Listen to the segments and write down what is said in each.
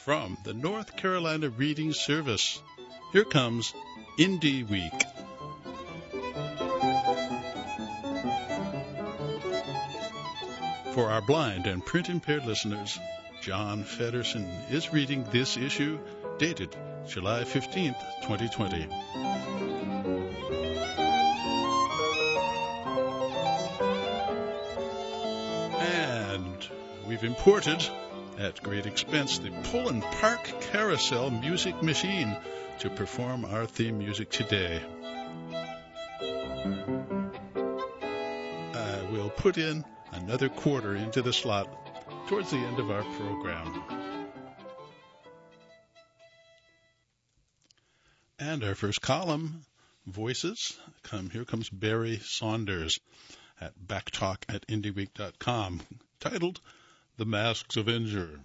from the North Carolina Reading Service. Here comes Indie Week. For our blind and print-impaired listeners, John Feddersen is reading this issue, dated July 15th, 2020. And we've imported, at great expense, the Pullen Park Carousel Music Machine to perform our theme music today. I will put in another quarter into the slot towards the end of our program. And our first column, Voices. Here comes Barry Saunders at backtalk@indieweek.com, titled The Masked Avenger.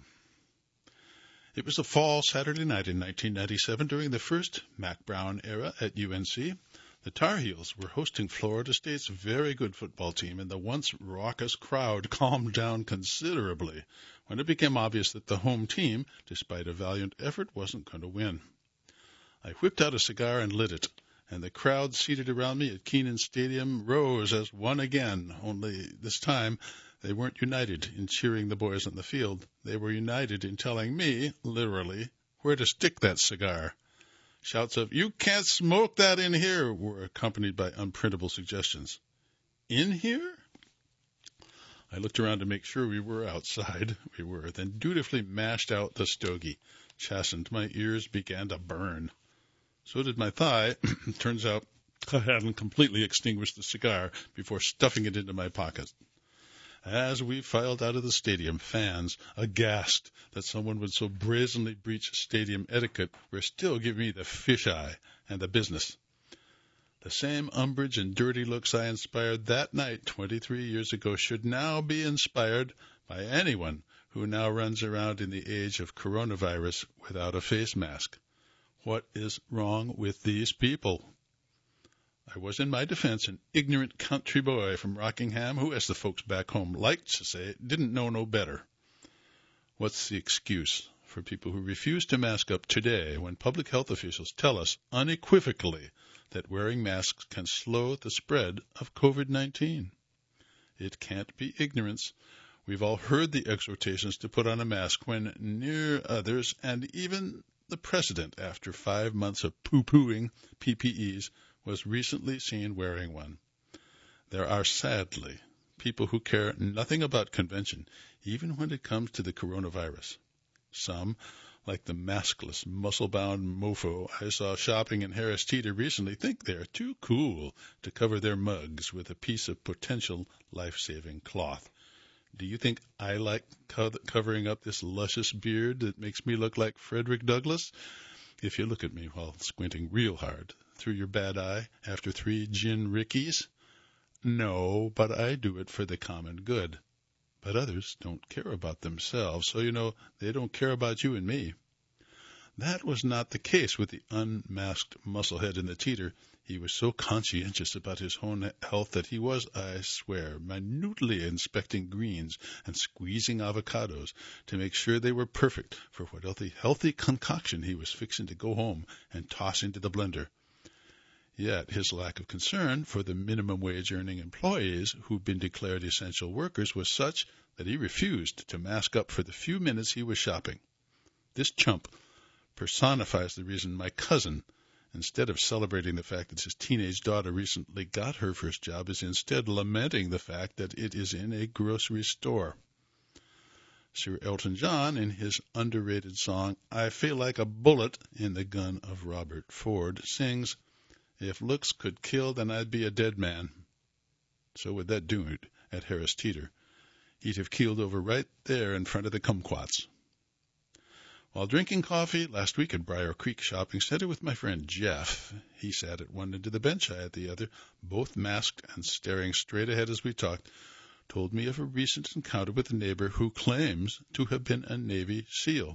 It was a fall Saturday night in 1997 during the first Mac Brown era at UNC. The Tar Heels were hosting Florida State's very good football team, and the once raucous crowd calmed down considerably when it became obvious that the home team, despite a valiant effort, wasn't going to win. I whipped out a cigar and lit it, and the crowd seated around me at Kenan Stadium rose as one again, only this time they weren't united in cheering the boys on the field. They were united in telling me, literally, where to stick that cigar. Shouts of, "You can't smoke that in here," were accompanied by unprintable suggestions. In here? I looked around to make sure we were outside. We were, then dutifully mashed out the stogie. Chastened, my ears began to burn. So did my thigh. Turns out I hadn't completely extinguished the cigar before stuffing it into my pocket. As we filed out of the stadium, fans, aghast that someone would so brazenly breach stadium etiquette, were still giving me the fisheye and the business. The same umbrage and dirty looks I inspired that night 23 years ago should now be inspired by anyone who now runs around in the age of coronavirus without a face mask. What is wrong with these people? I was, in my defense, an ignorant country boy from Rockingham who, as the folks back home liked to say, didn't know no better. What's the excuse for people who refuse to mask up today when public health officials tell us unequivocally that wearing masks can slow the spread of COVID-19? It can't be ignorance. We've all heard the exhortations to put on a mask when near others, and even the president, after 5 months of poo-pooing PPEs, was recently seen wearing one. There are, sadly, people who care nothing about convention, even when it comes to the coronavirus. Some, like the maskless, muscle-bound mofo I saw shopping in Harris Teeter recently, think they're too cool to cover their mugs with a piece of potential life-saving cloth. Do you think I like covering up this luscious beard that makes me look like Frederick Douglass? If you look at me while squinting real hard through your bad eye after 3 gin rickeys? No, but I do it for the common good. But others don't care about themselves, so they don't care about you and me. That was not the case with the unmasked musclehead in the teeter. He was so conscientious about his own health that he was, I swear, minutely inspecting greens and squeezing avocados to make sure they were perfect for what healthy concoction he was fixing to go home and toss into the blender. Yet his lack of concern for the minimum wage earning employees who've been declared essential workers was such that he refused to mask up for the few minutes he was shopping. This chump personifies the reason my cousin, instead of celebrating the fact that his teenage daughter recently got her first job, is instead lamenting the fact that it is in a grocery store. Sir Elton John, in his underrated song, "I Feel Like a Bullet in the Gun of Robert Ford," sings, "If looks could kill, then I'd be a dead man." So would that dude at Harris Teeter. He'd have keeled over right there in front of the kumquats. While drinking coffee last week at Briar Creek Shopping Center with my friend Jeff, he sat at one end of the bench, I at the other, both masked and staring straight ahead as we talked, told me of a recent encounter with a neighbor who claims to have been a Navy SEAL.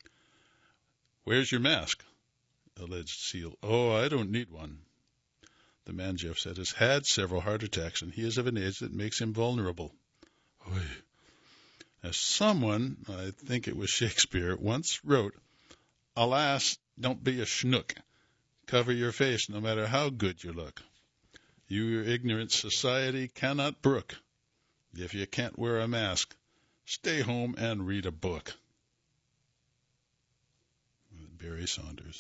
"Where's your mask?" Alleged SEAL. "Oh, I don't need one." The man, Jeff said, has had several heart attacks, and he is of an age that makes him vulnerable. Oy. As someone, I think it was Shakespeare, once wrote, "Alas, don't be a schnook. Cover your face no matter how good you look. Your ignorant society cannot brook. If you can't wear a mask, stay home and read a book." Barry Saunders.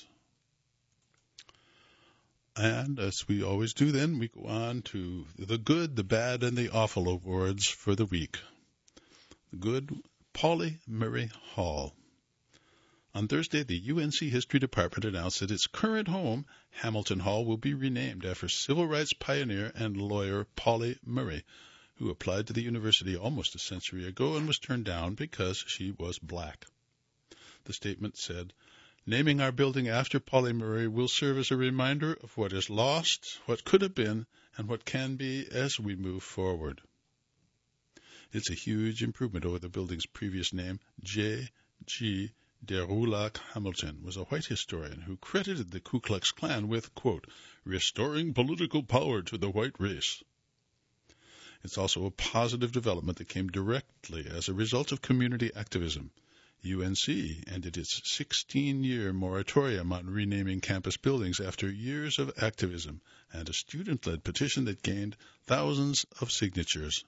And as we always do then, we go on to the good, the bad, and the awful awards for the week. The good, Pauli Murray Hall. On Thursday, the UNC History Department announced that its current home, Hamilton Hall, will be renamed after civil rights pioneer and lawyer Pauli Murray, who applied to the university almost a century ago and was turned down because she was black. The statement said, "Naming our building after Pauli Murray will serve as a reminder of what is lost, what could have been, and what can be as we move forward." It's a huge improvement over the building's previous name. J.G. de Roulac Hamilton was a white historian who credited the Ku Klux Klan with, quote, "restoring political power to the white race." It's also a positive development that came directly as a result of community activism. UNC ended its 16-year moratorium on renaming campus buildings after years of activism and a student-led petition that gained thousands of signatures.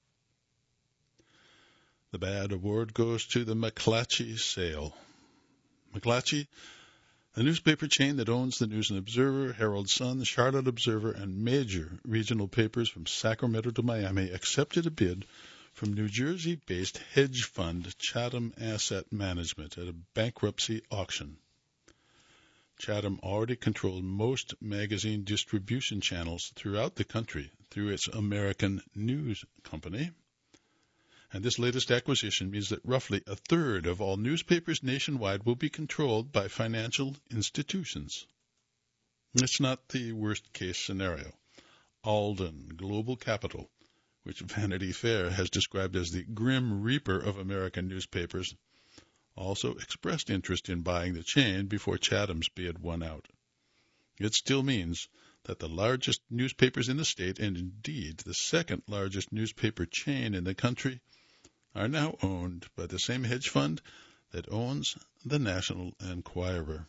The bad award goes to the McClatchy sale. McClatchy, a newspaper chain that owns the News and Observer, Herald Sun, Charlotte Observer, and major regional papers from Sacramento to Miami, accepted a bid from New Jersey-based hedge fund Chatham Asset Management at a bankruptcy auction. Chatham already controlled most magazine distribution channels throughout the country through its American News Company. And this latest acquisition means that roughly a third of all newspapers nationwide will be controlled by financial institutions. It's not the worst-case scenario. Alden Global Capital, which Vanity Fair has described as the grim reaper of American newspapers, also expressed interest in buying the chain before Chatham's bid won out. It still means that the largest newspapers in the state, and indeed the second largest newspaper chain in the country, are now owned by the same hedge fund that owns the National Enquirer.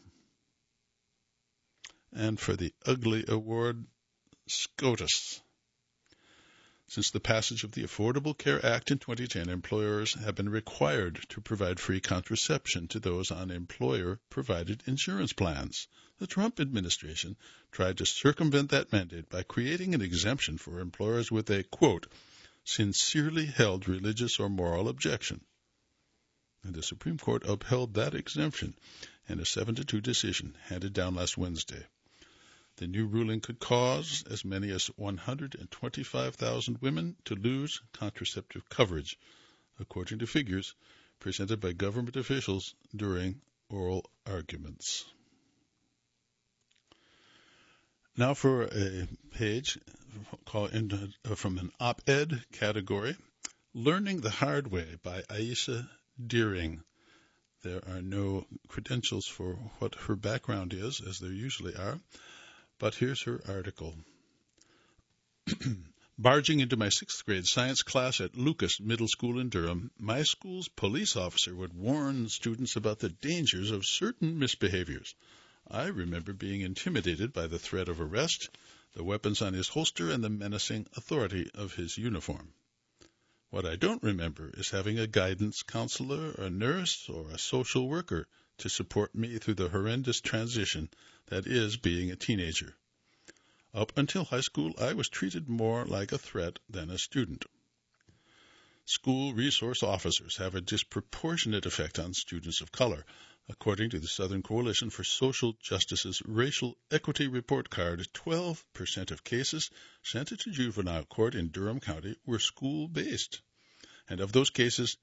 And for the ugly award, SCOTUS. Since the passage of the Affordable Care Act in 2010, employers have been required to provide free contraception to those on employer-provided insurance plans. The Trump administration tried to circumvent that mandate by creating an exemption for employers with a, quote, sincerely held religious or moral objection. And the Supreme Court upheld that exemption in a 7-2 decision handed down last Wednesday. The new ruling could cause as many as 125,000 women to lose contraceptive coverage, according to figures presented by government officials during oral arguments. Now for a page from an op-ed category, Learning the Hard Way by Aisha Deering. There are no credentials for what her background is, as there usually are, but here's her article. Barging into my 6th grade science class at Lucas Middle School in Durham, my school's police officer would warn students about the dangers of certain misbehaviors. I remember being intimidated by the threat of arrest, the weapons on his holster, and the menacing authority of his uniform. What I don't remember is having a guidance counselor, a nurse, or a social worker to support me through the horrendous transition that is being a teenager. Up until high school, I was treated more like a threat than a student. School resource officers have a disproportionate effect on students of color, according to the Southern Coalition for Social Justice's Racial Equity Report Card. 12% of cases sent to juvenile court in Durham County were school-based, and of those cases,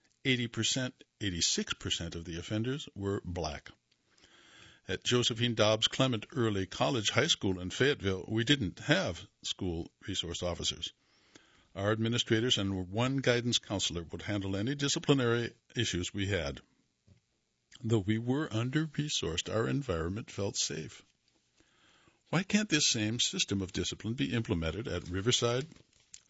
86% of the offenders were black. At Josephine Dobbs Clement Early College High School in Fayetteville, we didn't have school resource officers. Our administrators and one guidance counselor would handle any disciplinary issues we had. Though we were under-resourced, our environment felt safe. Why can't this same system of discipline be implemented at Riverside,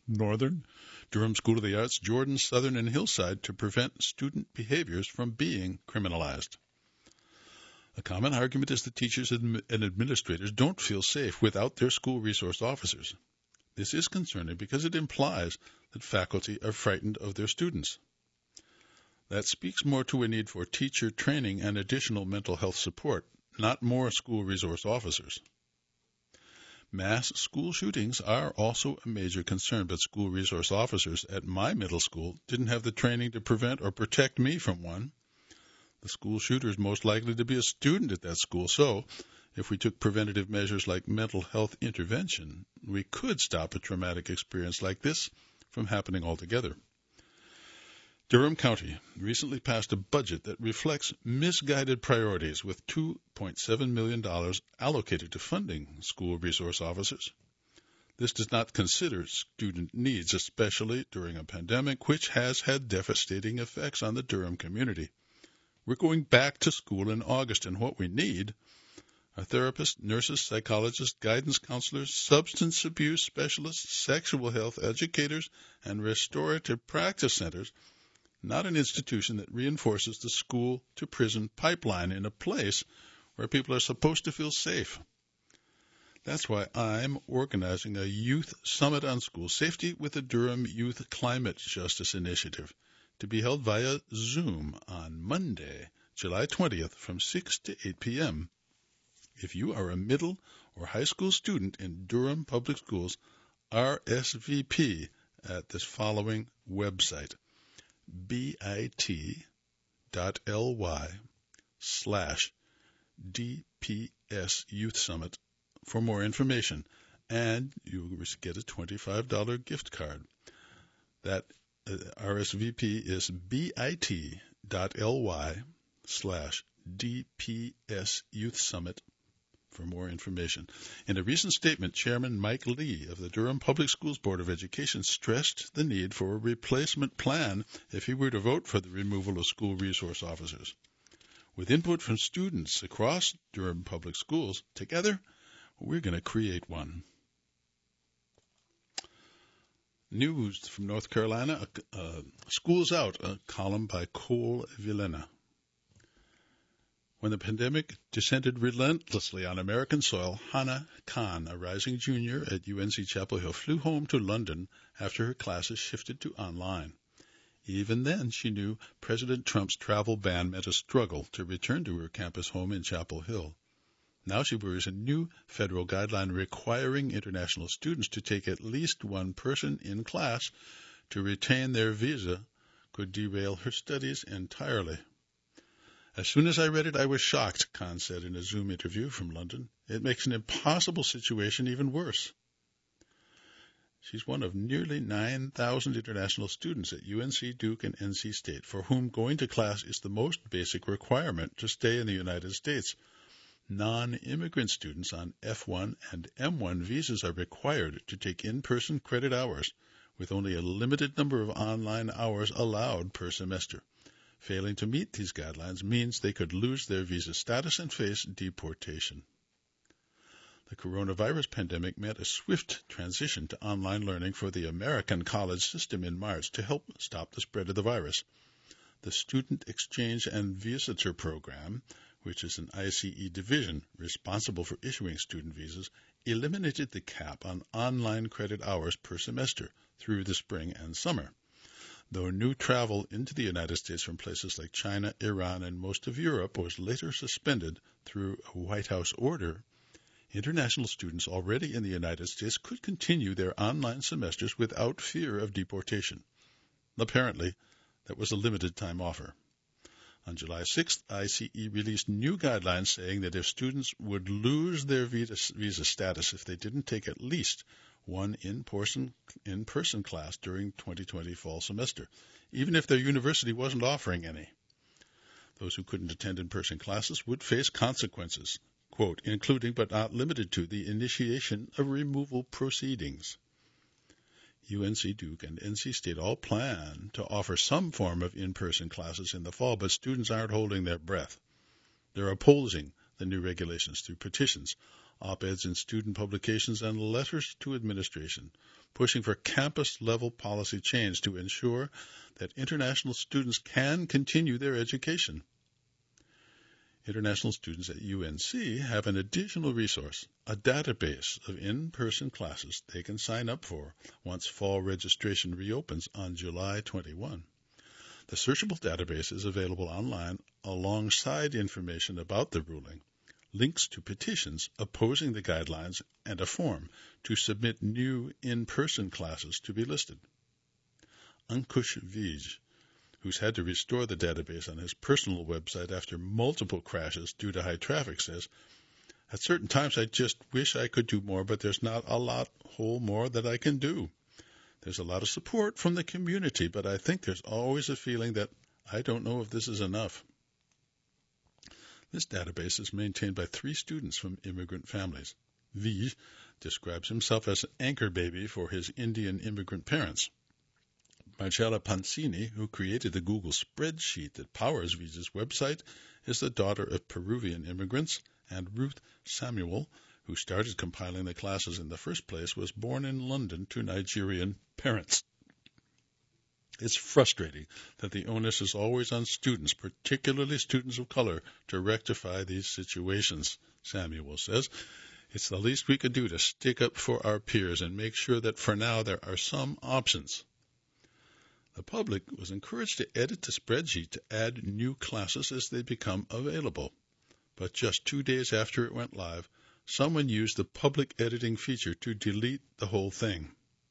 Northern, Durham School of the Arts, Jordan, Southern, and Hillside to prevent student behaviors from being criminalized. A common argument is that teachers and administrators don't feel safe without their school resource officers. This is concerning because it implies that faculty are frightened of their students. That speaks more to a need for teacher training and additional mental health support, not more school resource officers. Mass school shootings are also a major concern, but school resource officers at my middle school didn't have the training to prevent or protect me from one. The school shooter is most likely to be a student at that school, so if we took preventative measures like mental health intervention, we could stop a traumatic experience like this from happening altogether. Durham County recently passed a budget that reflects misguided priorities with $2.7 million allocated to funding school resource officers. This does not consider student needs, especially during a pandemic, which has had devastating effects on the Durham community. We're going back to school in August, and what we need are therapists, nurses, psychologists, guidance counselors, substance abuse specialists, sexual health educators, and restorative practice centers, not an institution that reinforces the school-to-prison pipeline in a place where people are supposed to feel safe. That's why I'm organizing a youth summit on school safety with the Durham Youth Climate Justice Initiative to be held via Zoom on Monday, July 20th from 6 to 8 p.m. If you are a middle or high school student in Durham Public Schools, RSVP at this following website, bit.ly/DPS Youth Summit for more information, and you will get a $25 gift card. That RSVP is bit.ly/DPS Youth Summit for more information. In a recent statement, Chairman Mike Lee of the Durham Public Schools Board of Education stressed the need for a replacement plan if he were to vote for the removal of school resource officers. With input from students across Durham Public Schools, together, we're going to create one. News from North Carolina, School's Out, a column by Cole Villena. When the pandemic descended relentlessly on American soil, Hannah Khan, a rising junior at UNC Chapel Hill, flew home to London after her classes shifted to online. Even then, she knew President Trump's travel ban meant a struggle to return to her campus home in Chapel Hill. Now she worries a new federal guideline requiring international students to take at least one person in class to retain their visa could derail her studies entirely. As soon as I read it, I was shocked, Khan said in a Zoom interview from London. It makes an impossible situation even worse. She's one of nearly 9,000 international students at UNC, Duke, and NC State, for whom going to class is the most basic requirement to stay in the United States. Non-immigrant students on F1 and M1 visas are required to take in-person credit hours, with only a limited number of online hours allowed per semester. Failing to meet these guidelines means they could lose their visa status and face deportation. The coronavirus pandemic meant a swift transition to online learning for the American college system in March to help stop the spread of the virus. The Student Exchange and Visitor Program, which is an ICE division responsible for issuing student visas, eliminated the cap on online credit hours per semester through the spring and summer. Though new travel into the United States from places like China, Iran, and most of Europe was later suspended through a White House order, international students already in the United States could continue their online semesters without fear of deportation. Apparently, that was a limited-time offer. On July 6th, ICE released new guidelines saying that if students would lose their visa status if they didn't take at least one in-person class during 2020 fall semester, even if their university wasn't offering any. Those who couldn't attend in-person classes would face consequences, quote, including but not limited to the initiation of removal proceedings. UNC, Duke, and NC State all plan to offer some form of in-person classes in the fall, but students aren't holding their breath. They're opposing the new regulations through petitions op-eds in student publications, and letters to administration, pushing for campus-level policy change to ensure that international students can continue their education. International students at UNC have an additional resource, a database of in-person classes they can sign up for once fall registration reopens on July 21. The searchable database is available online alongside information about the ruling, links to petitions opposing the guidelines, and a form to submit new in-person classes to be listed. Ankush Vij, who's had to restore the database on his personal website after multiple crashes due to high traffic, says, "At certain times I just wish I could do more, but there's not a whole more that I can do. There's a lot of support from the community, but I think there's always a feeling that I don't know if this is enough." This database is maintained by 3 students from immigrant families. Vij describes himself as an anchor baby for his Indian immigrant parents. Marcella Pansini, who created the Google spreadsheet that powers Vij's website, is the daughter of Peruvian immigrants, and Ruth Samuel, who started compiling the classes in the first place, was born in London to Nigerian parents. It's frustrating that the onus is always on students, particularly students of color, to rectify these situations, Samuel says. It's the least we could do to stick up for our peers and make sure that for now there are some options. The public was encouraged to edit the spreadsheet to add new classes as they become available. But just 2 days after it went live, someone used the public editing feature to delete the whole thing.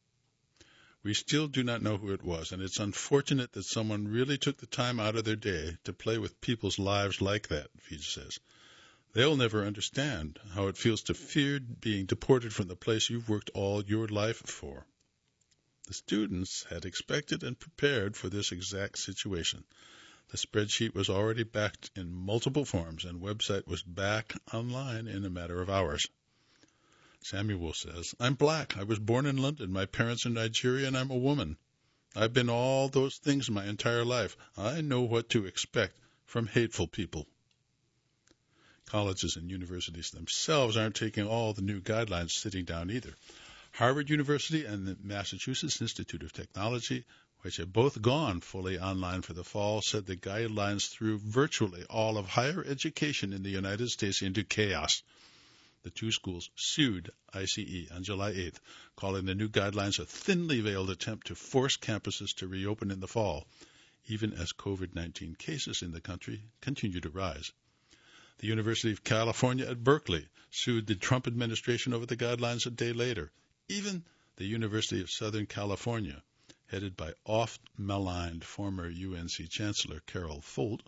We still do not know who it was, and it's unfortunate that someone really took the time out of their day to play with people's lives like that, Vij says. They'll never understand how it feels to fear being deported from the place you've worked all your life for. The students had expected and prepared for this exact situation. The spreadsheet was already backed in multiple forms, and website was back online in a matter of hours. Samuel says, "I'm black. I was born in London. My parents are Nigerian, and I'm a woman. I've been all those things my entire life. I know what to expect from hateful people." Colleges and universities themselves aren't taking all the new guidelines sitting down either. Harvard University and the Massachusetts Institute of Technology, which have both gone fully online for the fall, said the guidelines threw virtually all of higher education in the United States into chaos. The 2 schools sued ICE on July 8th, calling the new guidelines a thinly veiled attempt to force campuses to reopen in the fall, even as COVID-19 cases in the country continue to rise. The University of California at Berkeley sued the Trump administration over the guidelines a day later. Even the University of Southern California, headed by oft-maligned former UNC Chancellor Carol Holt,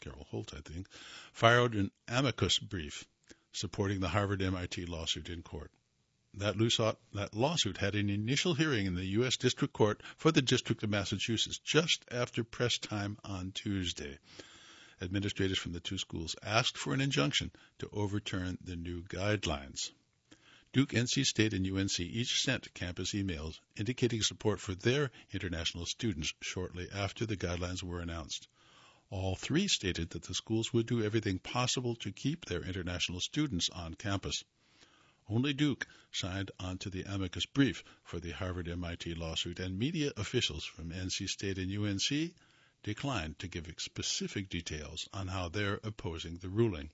filed an amicus brief supporting the Harvard-MIT lawsuit in court. That lawsuit had an initial hearing in the U.S. District Court for the District of Massachusetts just after press time on Tuesday. Administrators from the 2 schools asked for an injunction to overturn the new guidelines. Duke, NC State, and UNC each sent campus emails indicating support for their international students shortly after the guidelines were announced. All 3 stated that the schools would do everything possible to keep their international students on campus. Only Duke signed onto the amicus brief for the Harvard-MIT lawsuit, and media officials from NC State and UNC declined to give specific details on how they're opposing the ruling.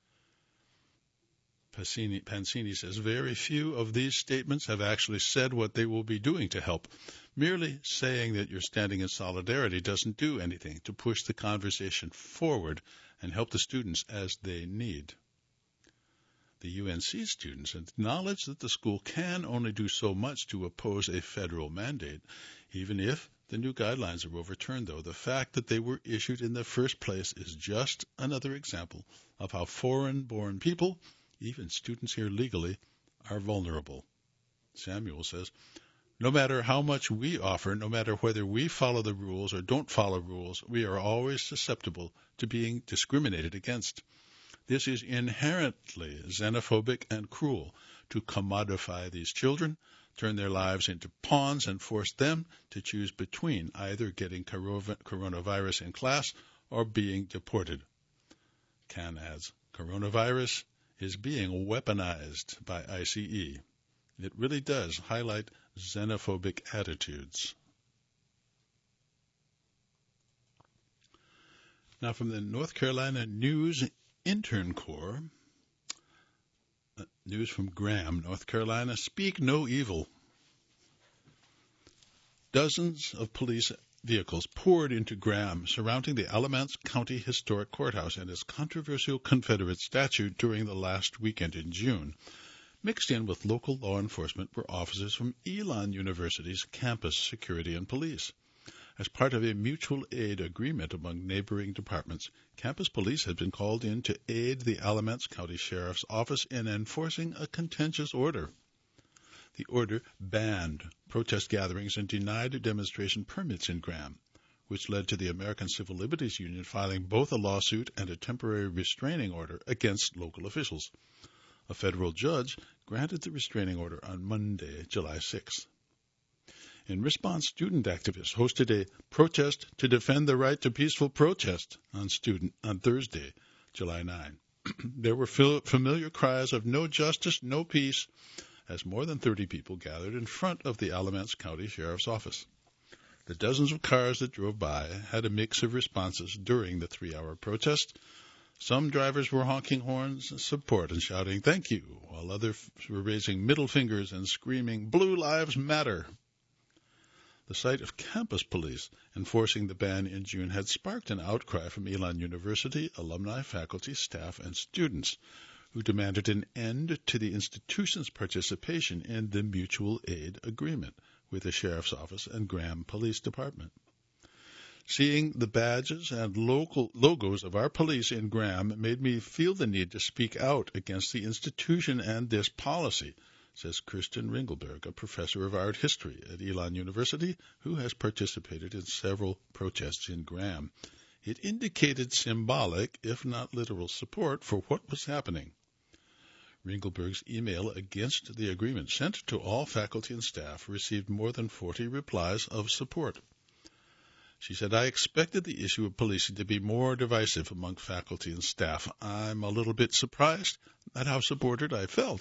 Pansini says very few of these statements have actually said what they will be doing to help. Merely saying that you're standing in solidarity doesn't do anything to push the conversation forward and help the students as they need. The UNC students acknowledge that the school can only do so much to oppose a federal mandate. Even if the new guidelines are overturned, though, the fact that they were issued in the first place is just another example of how foreign-born people, even students here legally, are vulnerable. Samuel says, "No matter how much we offer, no matter whether we follow the rules or don't follow rules, we are always susceptible to being discriminated against. This is inherently xenophobic and cruel to commodify these children, turn their lives into pawns, and force them to choose between either getting coronavirus in class or being deported." Khan adds, "Coronavirus is being weaponized by ICE. It really does highlight xenophobic attitudes. Now from the North Carolina News Intern Corps, news from Graham, North Carolina, speak no evil. Dozens of police vehicles poured into Graham, surrounding the Alamance County Historic Courthouse and its controversial Confederate statue during the last weekend in June. Mixed in with local law enforcement were officers from Elon University's campus security and police. As part of a mutual aid agreement among neighboring departments, campus police had been called in to aid the Alamance County Sheriff's Office in enforcing a contentious order. The order banned protest gatherings and denied demonstration permits in Graham, which led to the American Civil Liberties Union filing both a lawsuit and a temporary restraining order against local officials. A federal judge granted the restraining order on Monday, July 6th. In response, student activists hosted a protest to defend the right to peaceful protest on Thursday, July 9. There were familiar cries of no justice, no peace, as more than 30 people gathered in front of the Alamance County Sheriff's Office. The dozens of cars that drove by had a mix of responses during the 3-hour protest. Some drivers were honking horns in support and shouting, "Thank you," while others were raising middle fingers and screaming, "Blue Lives Matter." The sight of campus police enforcing the ban in June had sparked an outcry from Elon University, alumni, faculty, staff, and students, who demanded an end to the institution's participation in the mutual aid agreement with the Sheriff's Office and Graham Police Department. Seeing the badges and local logos of our police in Graham made me feel the need to speak out against the institution and this policy, says Kirsten Ringelberg, a professor of art history at Elon University who has participated in several protests in Graham. It indicated symbolic, if not literal, support for what was happening. Ringelberg's email against the agreement sent to all faculty and staff received more than 40 replies of support. She said, "I expected the issue of policing to be more divisive among faculty and staff. I'm a little bit surprised at how supported I felt."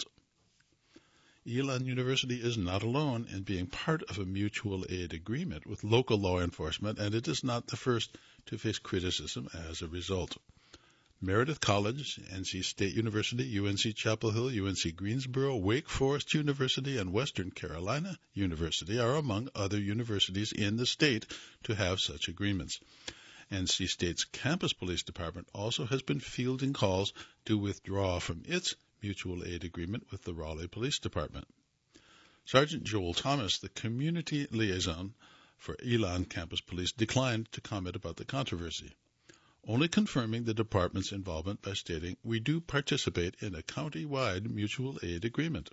Elon University is not alone in being part of a mutual aid agreement with local law enforcement, and it is not the first to face criticism as a result. Meredith College, NC State University, UNC Chapel Hill, UNC Greensboro, Wake Forest University, and Western Carolina University are among other universities in the state to have such agreements. NC State's campus police department also has been fielding calls to withdraw from its mutual aid agreement with the Raleigh Police Department. Sergeant Joel Thomas, the community liaison for Elon Campus Police, declined to comment about the controversy, only confirming the department's involvement by stating, "We do participate in a county-wide mutual aid agreement."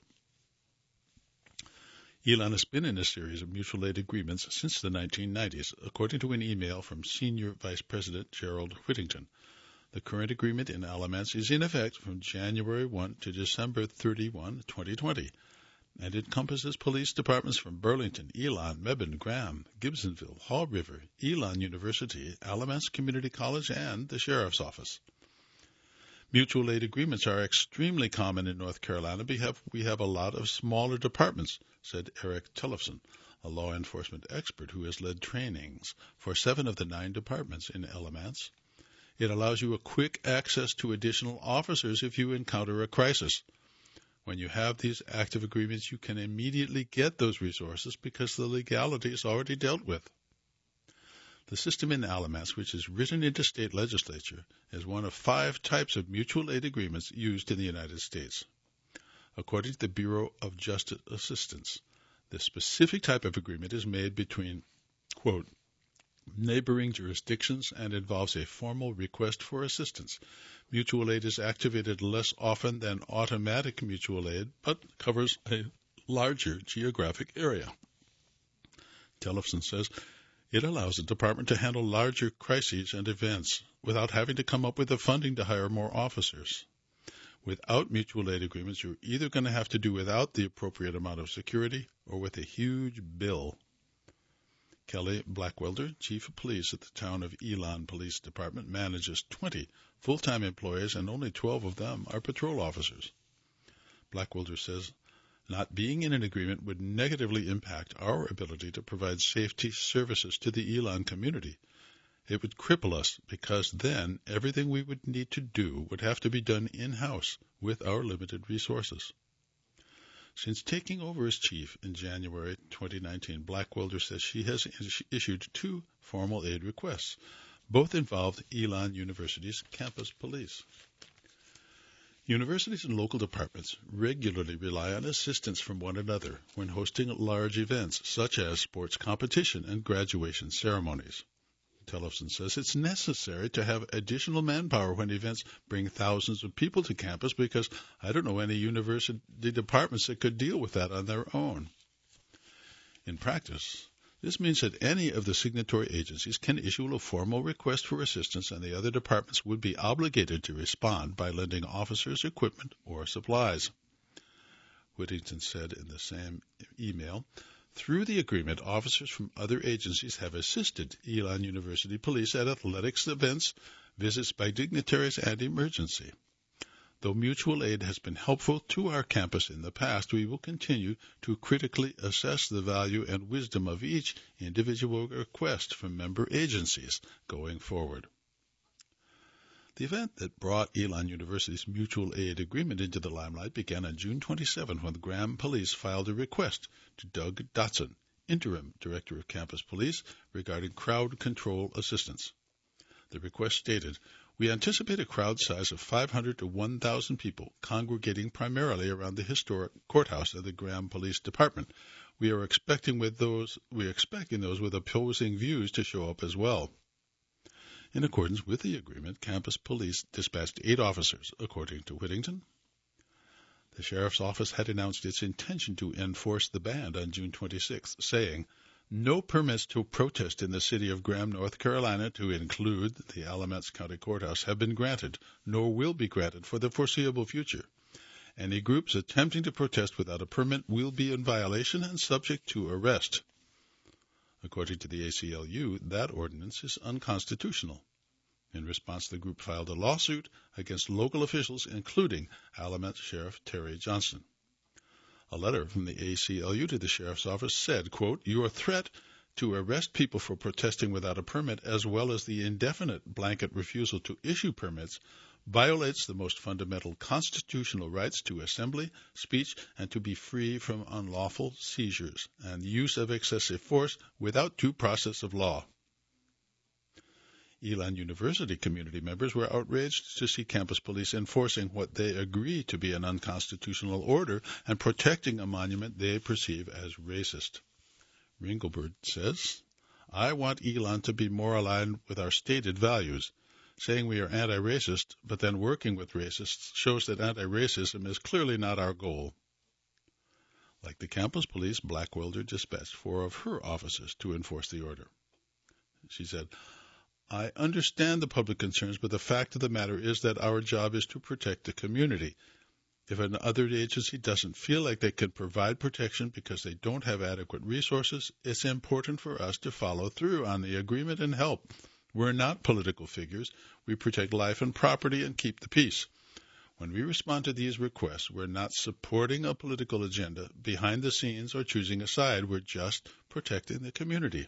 Elon has been in a series of mutual aid agreements since the 1990s, according to an email from Senior Vice President Gerald Whittington. The current agreement in Alamance is in effect from January 1 to December 31, 2020, and encompasses police departments from Burlington, Elon, Mebane, Graham, Gibsonville, Haw River, Elon University, Alamance Community College, and the Sheriff's Office. Mutual aid agreements are extremely common in North Carolina. We have a lot of smaller departments, said Eric Tellefson, a law enforcement expert who has led trainings for 7 of the 9 departments in Alamance. It allows you a quick access to additional officers if you encounter a crisis. When you have these active agreements, you can immediately get those resources because the legality is already dealt with. The system in Alamance, which is written into state legislature, is one of 5 types of mutual aid agreements used in the United States. According to the Bureau of Justice Assistance, the specific type of agreement is made between, quote, neighboring jurisdictions and involves a formal request for assistance. Mutual aid is activated less often than automatic mutual aid, but covers a larger geographic area. Tellefson says it allows the department to handle larger crises and events without having to come up with the funding to hire more officers. Without mutual aid agreements, you're either going to have to do without the appropriate amount of security or with a huge bill. Kelly Blackwelder, Chief of Police at the town of Elon Police Department, manages 20 full-time employees, and only 12 of them are patrol officers. Blackwelder says not being in an agreement would negatively impact our ability to provide safety services to the Elon community. It would cripple us because then everything we would need to do would have to be done in-house with our limited resources. Since taking over as chief in January 2019, Blackwelder says she has issued 2 formal aid requests. Both involved Elon University's campus police. Universities and local departments regularly rely on assistance from one another when hosting large events such as sports competition and graduation ceremonies. Tellefson says it's necessary to have additional manpower when events bring thousands of people to campus because I don't know any university departments that could deal with that on their own. In practice, this means that any of the signatory agencies can issue a formal request for assistance, and the other departments would be obligated to respond by lending officers equipment or supplies. Whittington said in the same email, through the agreement, officers from other agencies have assisted Elon University Police at athletics events, visits by dignitaries, and emergency. Though mutual aid has been helpful to our campus in the past, we will continue to critically assess the value and wisdom of each individual request from member agencies going forward. The event that brought Elon University's mutual aid agreement into the limelight began on June 27 when the Graham Police filed a request to Doug Dotson, interim director of campus police, regarding crowd control assistance. The request stated, "We anticipate a crowd size of 500 to 1,000 people congregating primarily around the historic courthouse of the Graham Police Department. We are expecting those with opposing views to show up as well." In accordance with the agreement, campus police dispatched 8 officers, according to Whittington. The sheriff's office had announced its intention to enforce the ban on June 26, saying, "No permits to protest in the city of Graham, North Carolina, to include the Alamance County Courthouse, have been granted, nor will be granted for the foreseeable future. Any groups attempting to protest without a permit will be in violation and subject to arrest." According to the ACLU, that ordinance is unconstitutional. In response, the group filed a lawsuit against local officials, including Alamance Sheriff Terry Johnson. A letter from the ACLU to the sheriff's office said, quote, "Your threat to arrest people for protesting without a permit, as well as the indefinite blanket refusal to issue permits, violates the most fundamental constitutional rights to assembly, speech, and to be free from unlawful seizures and use of excessive force without due process of law." Elon University community members were outraged to see campus police enforcing what they agree to be an unconstitutional order and protecting a monument they perceive as racist. Ringelberg says, "I want Elon to be more aligned with our stated values. Saying we are anti-racist, but then working with racists, shows that anti-racism is clearly not our goal." Like the campus police, Blackwelder dispatched 4 of her officers to enforce the order. She said, "I understand the public concerns, but the fact of the matter is that our job is to protect the community. If another agency doesn't feel like they can provide protection because they don't have adequate resources, it's important for us to follow through on the agreement and help. We're not political figures. We protect life and property and keep the peace. When we respond to these requests, we're not supporting a political agenda behind the scenes or choosing a side. We're just protecting the community."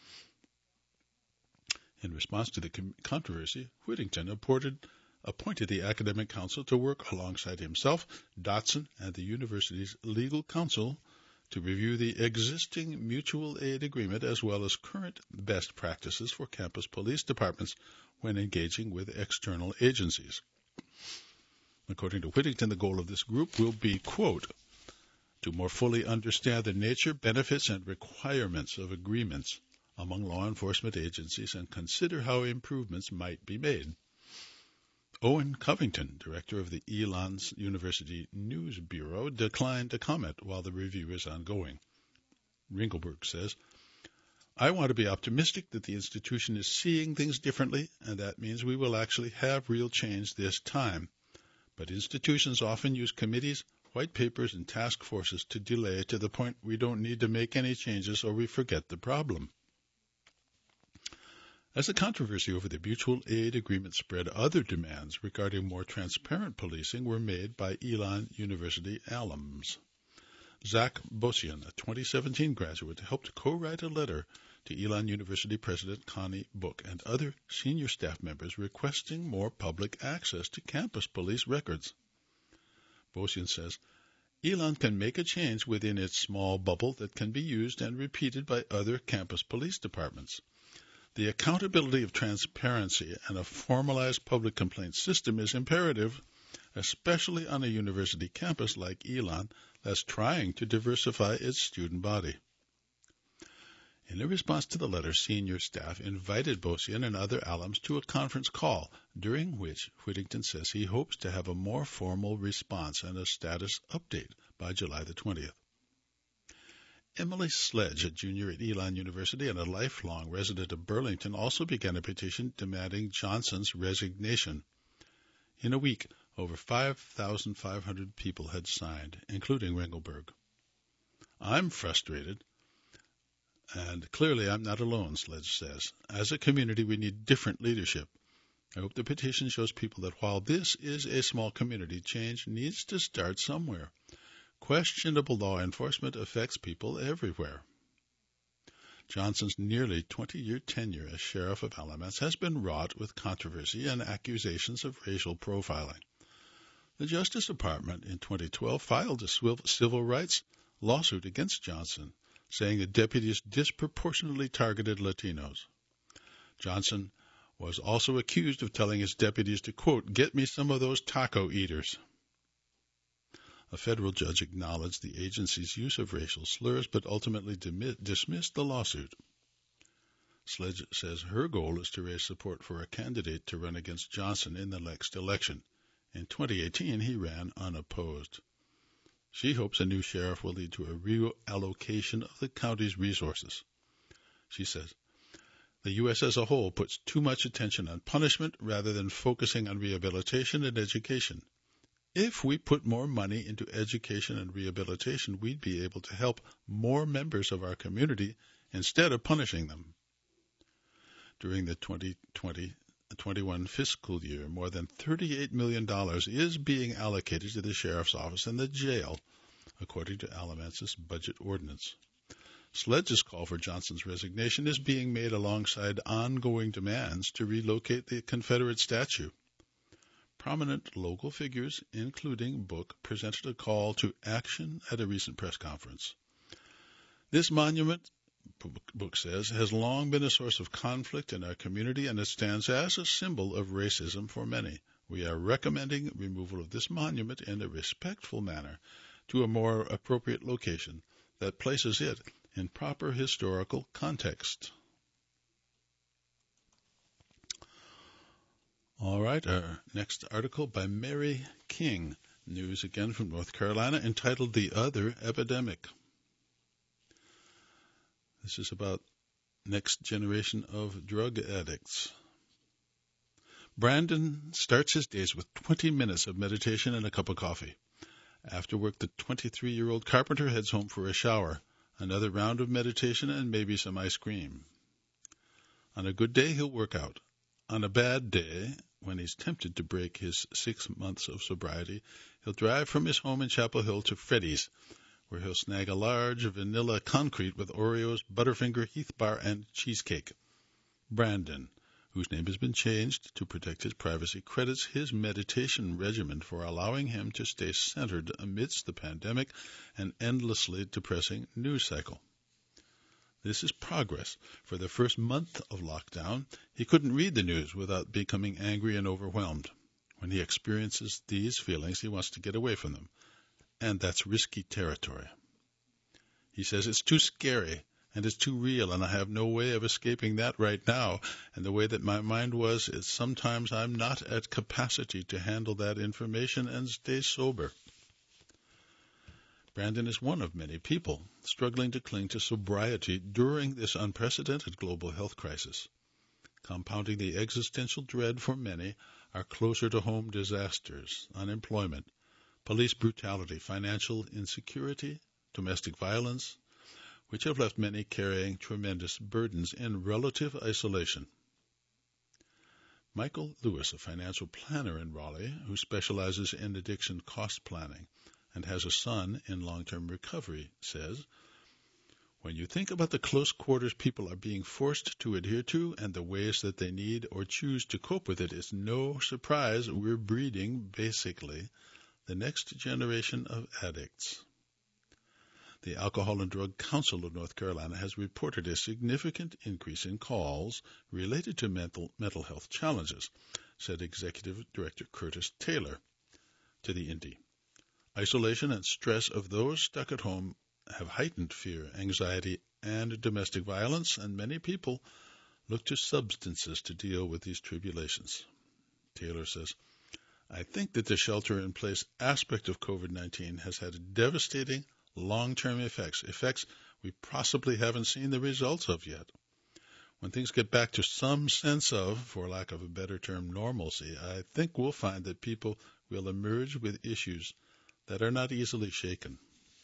In response to the controversy, Whittington appointed the Academic Council to work alongside himself, Dotson, and the university's legal counsel to review the existing mutual aid agreement as well as current best practices for campus police departments when engaging with external agencies. According to Whittington, the goal of this group will be, quote, "to more fully understand the nature, benefits, and requirements of agreements among law enforcement agencies and consider how improvements might be made." Owen Covington, director of the Elon University News Bureau, declined to comment while the review is ongoing. Ringelberg says, "I want to be optimistic that the institution is seeing things differently, and that means we will actually have real change this time. But institutions often use committees, white papers, and task forces to delay to the point we don't need to make any changes or we forget the problem." As the controversy over the mutual aid agreement spread, other demands regarding more transparent policing were made by Elon University alums. Zach Bosian, a 2017 graduate, helped co-write a letter to Elon University President Connie Book and other senior staff members requesting more public access to campus police records. Bosian says, Elon can make a change within its small bubble that can be used and repeated by other campus police departments. The accountability of transparency and a formalized public complaint system is imperative, especially on a university campus like Elon that's trying to diversify its student body. In a response to the letter, senior staff invited Bosian and other alums to a conference call, during which Whittington says he hopes to have a more formal response and a status update by July the 20th. Emily Sledge, a junior at Elon University and a lifelong resident of Burlington, also began a petition demanding Johnson's resignation. In a week, over 5,500 people had signed, including Ringelberg. I'm frustrated. And clearly I'm not alone, Sledge says. As a community, we need different leadership. I hope the petition shows people that while this is a small community, change needs to start somewhere. Questionable law enforcement affects people everywhere. Johnson's nearly 20-year tenure as sheriff of Alamance has been wrought with controversy and accusations of racial profiling. The Justice Department in 2012 filed a civil rights lawsuit against Johnson, saying the deputies disproportionately targeted Latinos. Johnson was also accused of telling his deputies to, quote, get me some of those taco eaters. A federal judge acknowledged the agency's use of racial slurs, but ultimately dismissed the lawsuit. Sledge says her goal is to raise support for a candidate to run against Johnson in the next election. In 2018, he ran unopposed. She hopes a new sheriff will lead to a reallocation of the county's resources. She says, the U.S. as a whole puts too much attention on punishment rather than focusing on rehabilitation and education. If we put more money into education and rehabilitation, we'd be able to help more members of our community instead of punishing them. During the 2020-21 fiscal year, more than $38 million is being allocated to the sheriff's office and the jail, according to Alamance's budget ordinance. Sledge's call for Johnson's resignation is being made alongside ongoing demands to relocate the Confederate statue. Prominent local figures, including Book, presented a call to action at a recent press conference. This monument, Book says, has long been a source of conflict in our community, and it stands as a symbol of racism for many. We are recommending removal of this monument in a respectful manner to a more appropriate location that places it in proper historical context. All right, our next article by Mary King, news again from North Carolina, entitled The Other Epidemic. This is about next generation of drug addicts. Brandon starts his days with 20 minutes of meditation and a cup of coffee. After work, the 23-year-old carpenter heads home for a shower, another round of meditation, and maybe some ice cream. On a good day, he'll work out. On a bad day, when he's tempted to break his 6 months of sobriety, he'll drive from his home in Chapel Hill to Freddy's, where he'll snag a large vanilla concrete with Oreos, Butterfinger, Heath Bar, and cheesecake. Brandon, whose name has been changed to protect his privacy, credits his meditation regimen for allowing him to stay centered amidst the pandemic and endlessly depressing news cycle. This is progress. For the first month of lockdown, he couldn't read the news without becoming angry and overwhelmed. When he experiences these feelings, he wants to get away from them, and that's risky territory. He says it's too scary and it's too real, and I have no way of escaping that right now, and the way that my mind was is sometimes I'm not at capacity to handle that information and stay sober. Brandon is one of many people struggling to cling to sobriety during this unprecedented global health crisis. Compounding the existential dread for many are closer-to-home disasters, unemployment, police brutality, financial insecurity, domestic violence, which have left many carrying tremendous burdens in relative isolation. Michael Lewis, a financial planner in Raleigh who specializes in addiction cost planning and has a son in long-term recovery, says, when you think about the close quarters people are being forced to adhere to and the ways that they need or choose to cope with it, it's no surprise we're breeding, basically, the next generation of addicts. The Alcohol and Drug Council of North Carolina has reported a significant increase in calls related to mental health challenges, said Executive Director Curtis Taylor to the Indy. Isolation and stress of those stuck at home have heightened fear, anxiety, and domestic violence, and many people look to substances to deal with these tribulations. Taylor says, I think that the shelter-in-place aspect of COVID-19 has had devastating long-term effects we possibly haven't seen the results of yet. When things get back to some sense of, for lack of a better term, normalcy, I think we'll find that people will emerge with issues that are not easily shaken.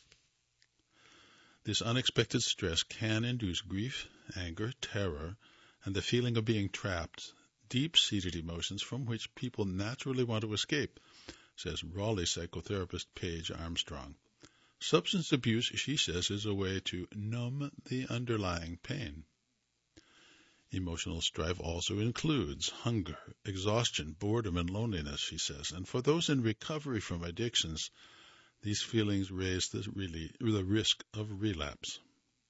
This unexpected stress can induce grief, anger, terror, and the feeling of being trapped, deep-seated emotions from which people naturally want to escape, says Raleigh psychotherapist Paige Armstrong. Substance abuse, she says, is a way to numb the underlying pain. Emotional strife also includes hunger, exhaustion, boredom, and loneliness, she says. And for those in recovery from addictions, these feelings raise the risk of relapse.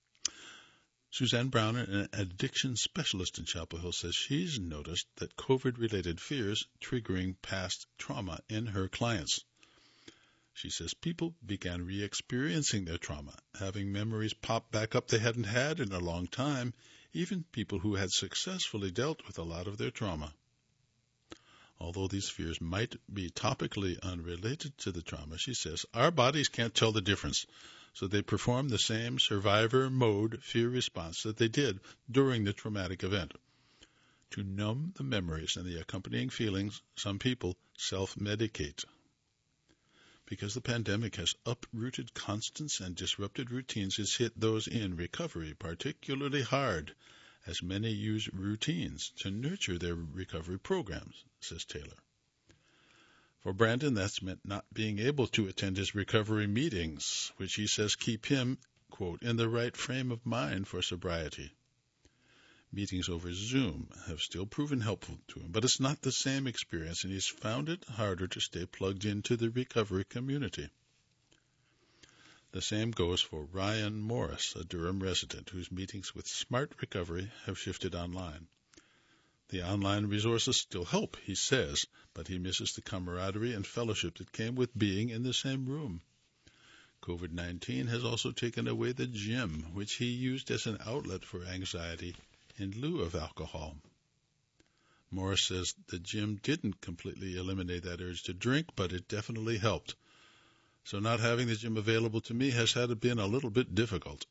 Suzanne Brown, an addiction specialist in Chapel Hill, says she's noticed that COVID-related fears triggering past trauma in her clients. She says people began re-experiencing their trauma, having memories pop back up they hadn't had in a long time, even people who had successfully dealt with a lot of their trauma. Although these fears might be topically unrelated to the trauma, she says, our bodies can't tell the difference, so they perform the same survivor mode fear response that they did during the traumatic event. To numb the memories and the accompanying feelings, some people self-medicate. Because the pandemic has uprooted constants and disrupted routines, it's hit those in recovery particularly hard, as many use routines to nurture their recovery programs, says Taylor. For Brandon, that's meant not being able to attend his recovery meetings, which he says keep him, quote, in the right frame of mind for sobriety. Meetings over Zoom have still proven helpful to him, but it's not the same experience, and he's found it harder to stay plugged into the recovery community. The same goes for Ryan Morris, a Durham resident whose meetings with Smart Recovery have shifted online. The online resources still help, he says, but he misses the camaraderie and fellowship that came with being in the same room. COVID-19 has also taken away the gym, which he used as an outlet for anxiety in lieu of alcohol. Morris says the gym didn't completely eliminate that urge to drink, but it definitely helped. So not having the gym available to me has been a little bit difficult.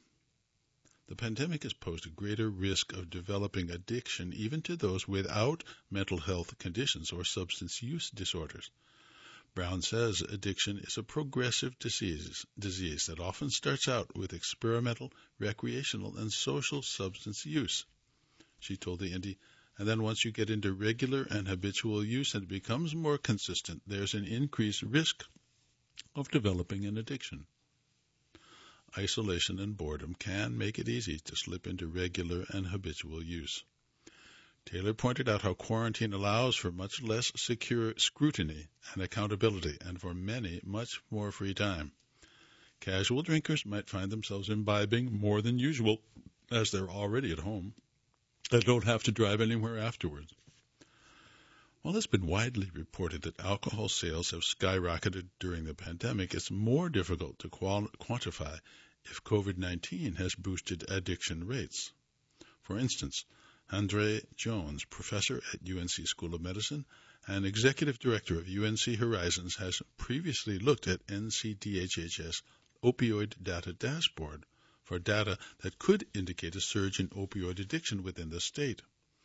The pandemic has posed a greater risk of developing addiction even to those without mental health conditions or substance use disorders. Brown says addiction is a progressive disease that often starts out with experimental, recreational, and social substance use. She told the Indy, and then once you get into regular and habitual use and it becomes more consistent, there's an increased risk of developing an addiction. Isolation and boredom can make it easy to slip into regular and habitual use. Taylor pointed out how quarantine allows for much less secure scrutiny and accountability, and for many, much more free time. Casual drinkers might find themselves imbibing more than usual, as they're already at home, and don't have to drive anywhere afterwards. While it's been widely reported that alcohol sales have skyrocketed during the pandemic, it's more difficult to quantify if COVID-19 has boosted addiction rates. For instance, Andre Jones, professor at UNC School of Medicine and executive director of UNC Horizons, has previously looked at NCDHHS opioid data dashboard for data that could indicate a surge in opioid addiction within the state.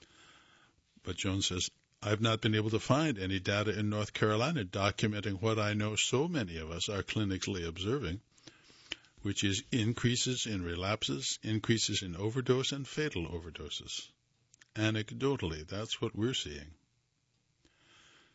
But Jones says, I've not been able to find any data in North Carolina documenting what I know so many of us are clinically observing, which is increases in relapses, increases in overdose, and fatal overdoses. Anecdotally, that's what we're seeing.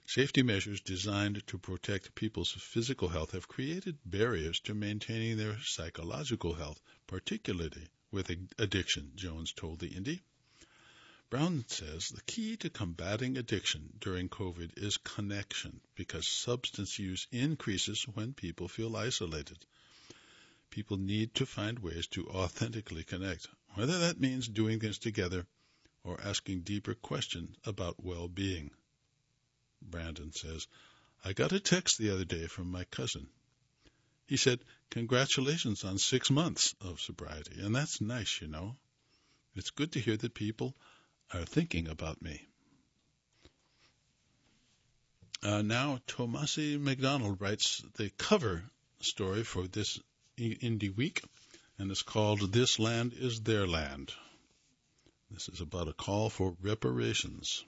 Safety measures designed to protect people's physical health have created barriers to maintaining their psychological health, particularly with addiction, Jones told the Indy. Brown says the key to combating addiction during COVID is connection, because substance use increases when people feel isolated. People need to find ways to authentically connect, whether that means doing things together or asking deeper questions about well-being. Brandon says, I got a text the other day from my cousin. He said, congratulations on 6 months of sobriety, and that's nice, you know. It's good to hear that people are thinking about me. Now, Tomasi McDonald writes the cover story for this Indie Week, and it's called This Land is Their Land. This is about a call for reparations.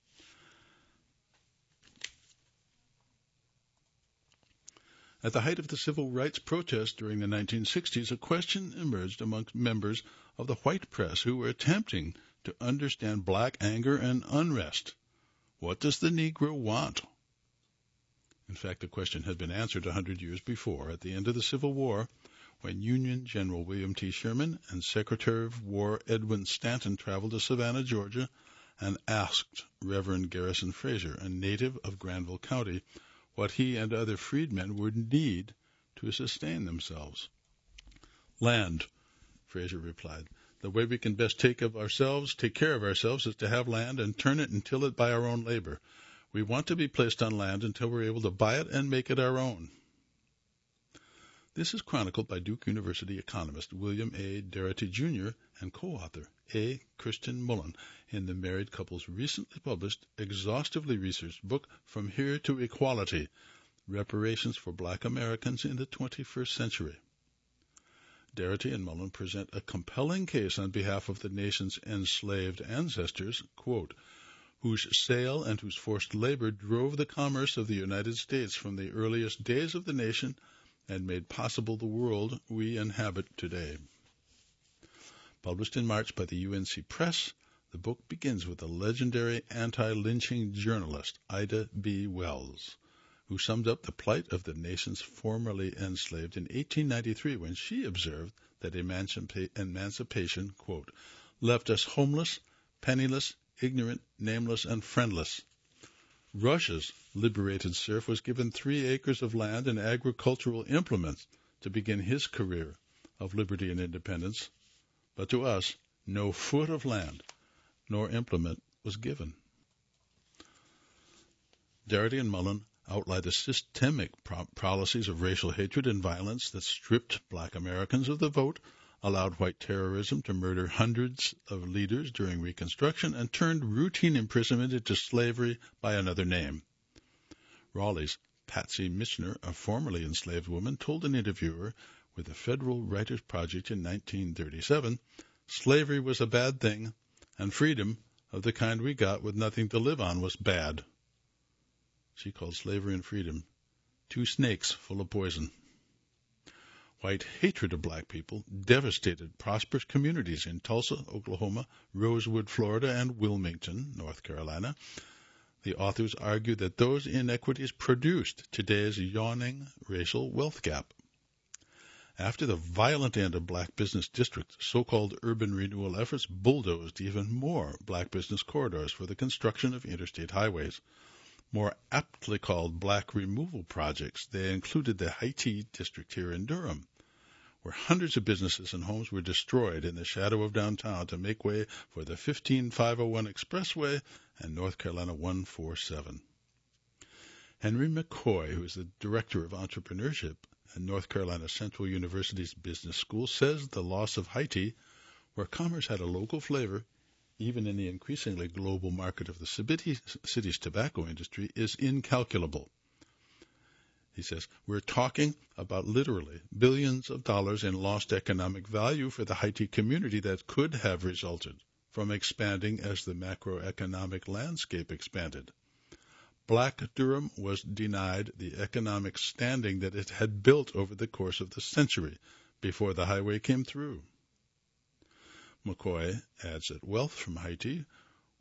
At the height of the civil rights protests during the 1960s, a question emerged among members of the white press who were attempting to understand black anger and unrest. What does the Negro want? In fact, the question had been answered 100 years before, at the end of the Civil War, when Union General William T. Sherman and Secretary of War Edwin Stanton traveled to Savannah, Georgia, and asked Reverend Garrison Fraser, a native of Granville County, what he and other freedmen would need to sustain themselves. Land, Fraser replied. The way we can best take care of ourselves is to have land and turn it and till it by our own labor. We want to be placed on land until we're able to buy it and make it our own. This is chronicled by Duke University economist William A. Darity, Jr. and co-author A. Christian Mullen in the married couple's recently published, exhaustively researched book, From Here to Equality, Reparations for Black Americans in the 21st Century. Darity and Mullen present a compelling case on behalf of the nation's enslaved ancestors, quote, whose sale and whose forced labor drove the commerce of the United States from the earliest days of the nation and made possible the world we inhabit today. Published in March by the UNC Press, the book begins with the legendary anti-lynching journalist Ida B. Wells, who summed up the plight of the nation's formerly enslaved in 1893 when she observed that emancipation, quote, left us homeless, penniless, ignorant, nameless, and friendless. Russia's liberated serf was given 3 acres of land and agricultural implements to begin his career of liberty and independence, but to us, no foot of land nor implement was given. Darity and Mullen outlined the systemic policies of racial hatred and violence that stripped black Americans of the vote, allowed white terrorism to murder hundreds of leaders during Reconstruction, and turned routine imprisonment into slavery by another name. Raleigh's Patsy Michener, a formerly enslaved woman, told an interviewer with the Federal Writers Project in 1937, slavery was a bad thing, and freedom, of the kind we got with nothing to live on, was bad. She called slavery and freedom 2 snakes full of poison. White hatred of black people devastated prosperous communities in Tulsa, Oklahoma, Rosewood, Florida, and Wilmington, North Carolina. The authors argue that those inequities produced today's yawning racial wealth gap. After the violent end of black business districts, so-called urban renewal efforts bulldozed even more black business corridors for the construction of interstate highways. More aptly called black removal projects, they included the Haiti district here in Durham, where hundreds of businesses and homes were destroyed in the shadow of downtown to make way for the 15501 Expressway and North Carolina 147. Henry McCoy, who is the director of entrepreneurship at North Carolina Central University's Business School, says the loss of Haiti, where commerce had a local flavor, even in the increasingly global market of the city's tobacco industry, is incalculable. He says, we're talking about literally billions of dollars in lost economic value for the Haiti community that could have resulted from expanding as the macroeconomic landscape expanded. Black Durham was denied the economic standing that it had built over the course of the century before the highway came through. McCoy adds that wealth from Haiti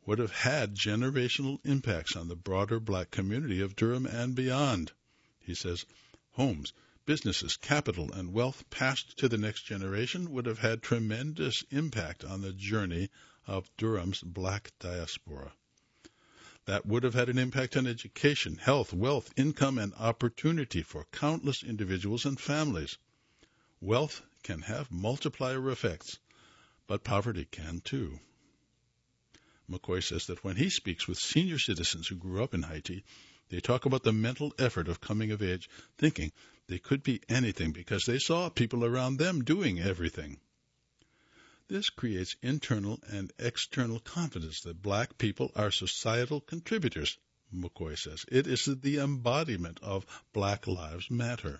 would have had generational impacts on the broader black community of Durham and beyond. He says, homes, businesses, capital, and wealth passed to the next generation would have had tremendous impact on the journey of Durham's black diaspora. That would have had an impact on education, health, wealth, income, and opportunity for countless individuals and families. Wealth can have multiplier effects, but poverty can too. McCoy says that when he speaks with senior citizens who grew up in Haiti, they talk about the mental effort of coming of age, thinking they could be anything because they saw people around them doing everything. This creates internal and external confidence that black people are societal contributors, McCoy says. It is the embodiment of Black Lives Matter.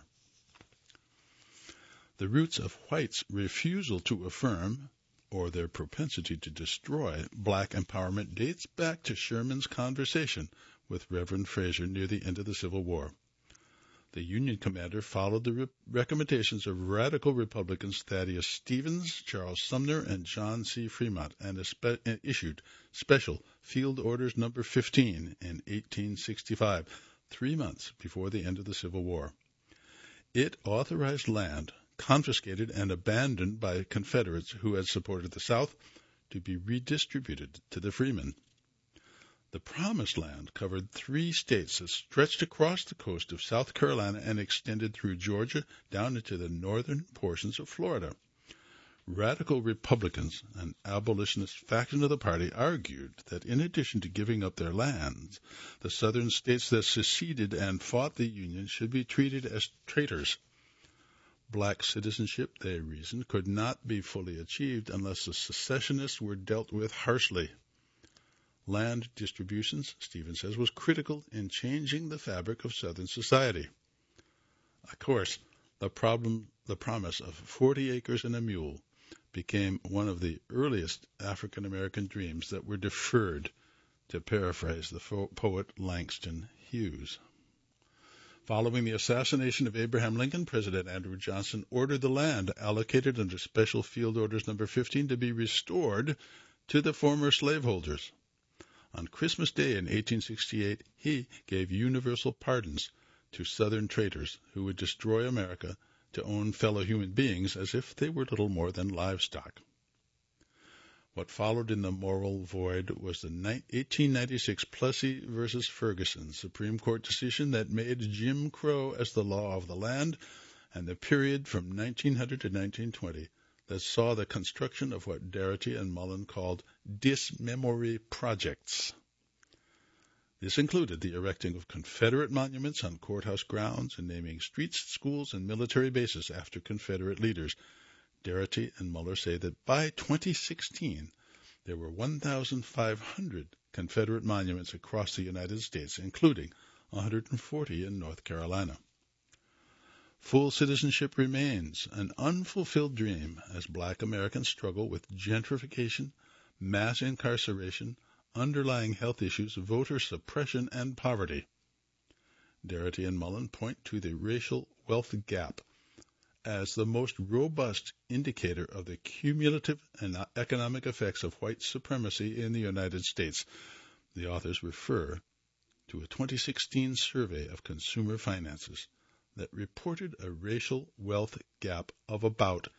The roots of whites' refusal to affirm, or their propensity to destroy, black empowerment dates back to Sherman's conversation with Reverend Fraser near the end of the Civil War. The Union commander followed the recommendations of radical Republicans Thaddeus Stevens, Charles Sumner, and John C. Fremont, and issued Special Field Orders No. 15 in 1865, 3 months before the end of the Civil War. It authorized land confiscated and abandoned by Confederates who had supported the South to be redistributed to the freemen. The Promised Land covered 3 states that stretched across the coast of South Carolina and extended through Georgia down into the northern portions of Florida. Radical Republicans, an abolitionist faction of the party, argued that in addition to giving up their lands, the southern states that seceded and fought the Union should be treated as traitors. Black citizenship, they reasoned, could not be fully achieved unless the secessionists were dealt with harshly. Land distributions, Stevens says, was critical in changing the fabric of Southern society. Of course, the promise of 40 acres and a mule became one of the earliest African American dreams that were deferred, to paraphrase the poet Langston Hughes. Following the assassination of Abraham Lincoln, President Andrew Johnson ordered the land allocated under Special Field Orders No. 15 to be restored to the former slaveholders. On Christmas Day in 1868, he gave universal pardons to Southern traitors who would destroy America to own fellow human beings as if they were little more than livestock. What followed in the moral void was the 1896 Plessy v. Ferguson Supreme Court decision that made Jim Crow as the law of the land, and the period from 1900 to 1920 that saw the construction of what Darity and Mullen called dismemory projects. This included the erecting of Confederate monuments on courthouse grounds and naming streets, schools, and military bases after Confederate leaders. Darity and Muller say that by 2016, there were 1,500 Confederate monuments across the United States, including 140 in North Carolina. Full citizenship remains an unfulfilled dream as black Americans struggle with gentrification, mass incarceration, underlying health issues, voter suppression, and poverty. Darity and Mullen point to the racial wealth gap as the most robust indicator of the cumulative and economic effects of white supremacy in the United States. The authors refer to a 2016 survey of consumer finances that reported a racial wealth gap of about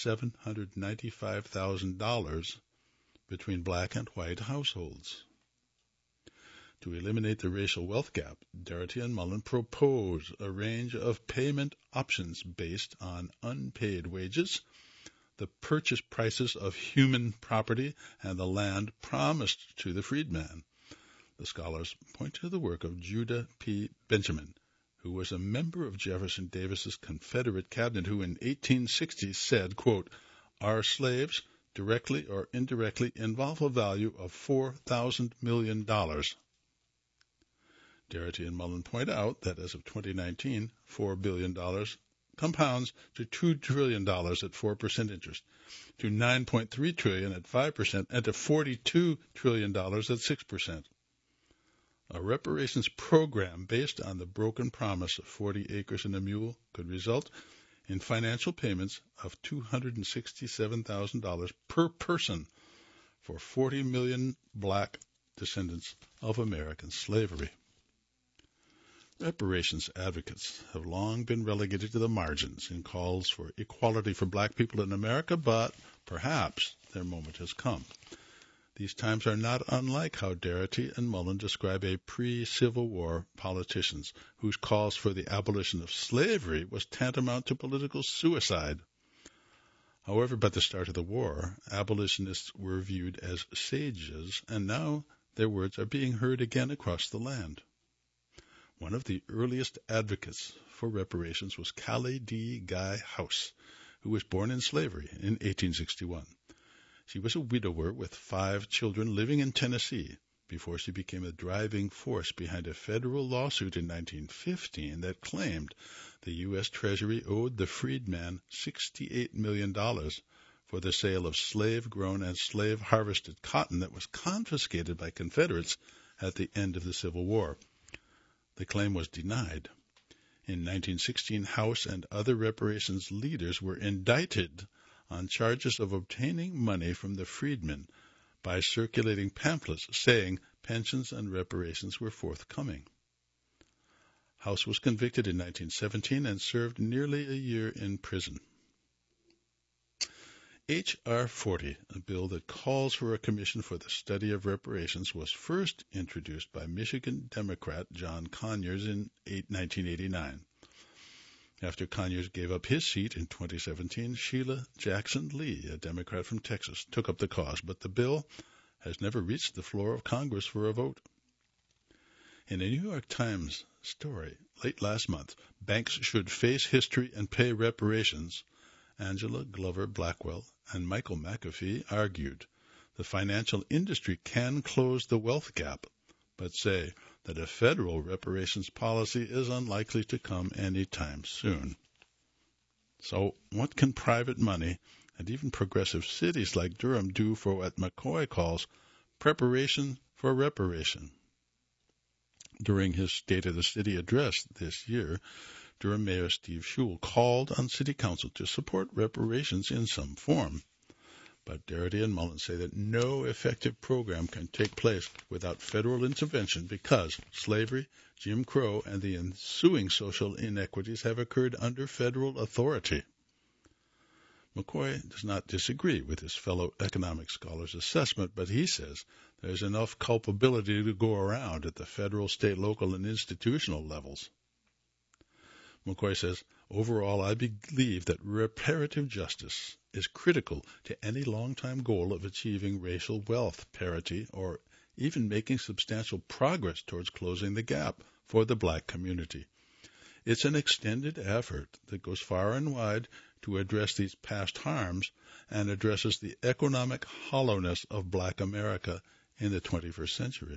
$795,000 between black and white households. To eliminate the racial wealth gap, Darity and Mullen propose a range of payment options based on unpaid wages, the purchase prices of human property, and the land promised to the freedman. The scholars point to the work of Judah P. Benjamin, who was a member of Jefferson Davis's Confederate cabinet, who in 1860 said, quote, "Our slaves, directly or indirectly, involve a value of $4,000 million. Darity and Mullen point out that as of 2019, $4 billion compounds to $2 trillion at 4% interest, to $9.3 trillion at 5%, and to $42 trillion at 6%. A reparations program based on the broken promise of 40 acres and a mule could result in financial payments of $267,000 per person for 40 million black descendants of American slavery. Reparations advocates have long been relegated to the margins in calls for equality for black people in America, but perhaps their moment has come. These times are not unlike how Darity and Mullen describe a pre-Civil War politicians whose calls for the abolition of slavery was tantamount to political suicide. However, by the start of the war, abolitionists were viewed as sages, and now their words are being heard again across the land. One of the earliest advocates for reparations was Callie D. Guy House, who was born in slavery in 1861. She was a widower with 5 children living in Tennessee before she became a driving force behind a federal lawsuit in 1915 that claimed the U.S. Treasury owed the freedman $68 million for the sale of slave-grown and slave-harvested cotton that was confiscated by Confederates at the end of the Civil War. The claim was denied. In 1916, House and other reparations leaders were indicted on charges of obtaining money from the freedmen by circulating pamphlets saying pensions and reparations were forthcoming. House was convicted in 1917 and served nearly a year in prison. H.R. 40, a bill that calls for a commission for the study of reparations, was first introduced by Michigan Democrat John Conyers in 1989. After Conyers gave up his seat in 2017, Sheila Jackson Lee, a Democrat from Texas, took up the cause, but the bill has never reached the floor of Congress for a vote. In a New York Times story late last month, Banks Should Face History and Pay Reparations, Angela Glover Blackwell and Michael McAfee argued the financial industry can close the wealth gap, but say that a federal reparations policy is unlikely to come anytime soon. So what can private money and even progressive cities like Durham do for what McCoy calls preparation for reparation? During his State of the City address this year, Durham Mayor Steve Schewel called on City Council to support reparations in some form. But Darity and Mullen say that no effective program can take place without federal intervention because slavery, Jim Crow, and the ensuing social inequities have occurred under federal authority. McCoy does not disagree with his fellow economic scholar's assessment, but he says there's enough culpability to go around at the federal, state, local, and institutional levels. McCoy says, overall, I believe that reparative justice is critical to any long-time goal of achieving racial wealth parity or even making substantial progress towards closing the gap for the black community. It's an extended effort that goes far and wide to address these past harms and addresses the economic hollowness of black America in the 21st century.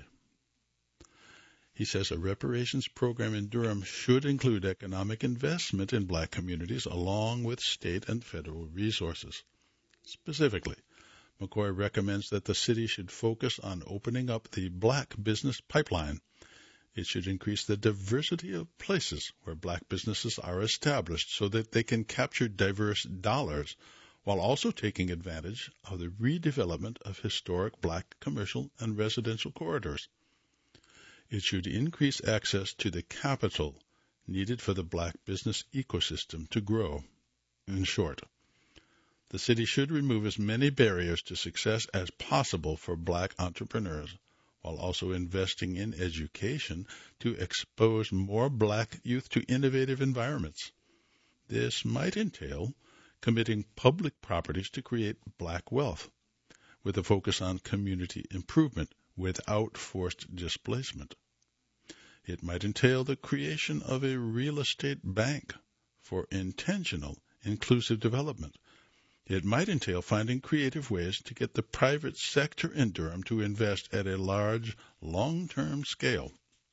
He says a reparations program in Durham should include economic investment in black communities along with state and federal resources. Specifically, McCoy recommends that the city should focus on opening up the black business pipeline. It should increase the diversity of places where black businesses are established so that they can capture diverse dollars while also taking advantage of the redevelopment of historic black commercial and residential corridors. It should increase access to the capital needed for the black business ecosystem to grow. In short, the city should remove as many barriers to success as possible for black entrepreneurs, while also investing in education to expose more black youth to innovative environments. This might entail committing public properties to create black wealth, with a focus on community improvement without forced displacement. It might entail the creation of a real estate bank for intentional, inclusive development. It might entail finding creative ways to get the private sector in Durham to invest at a large, long-term scale.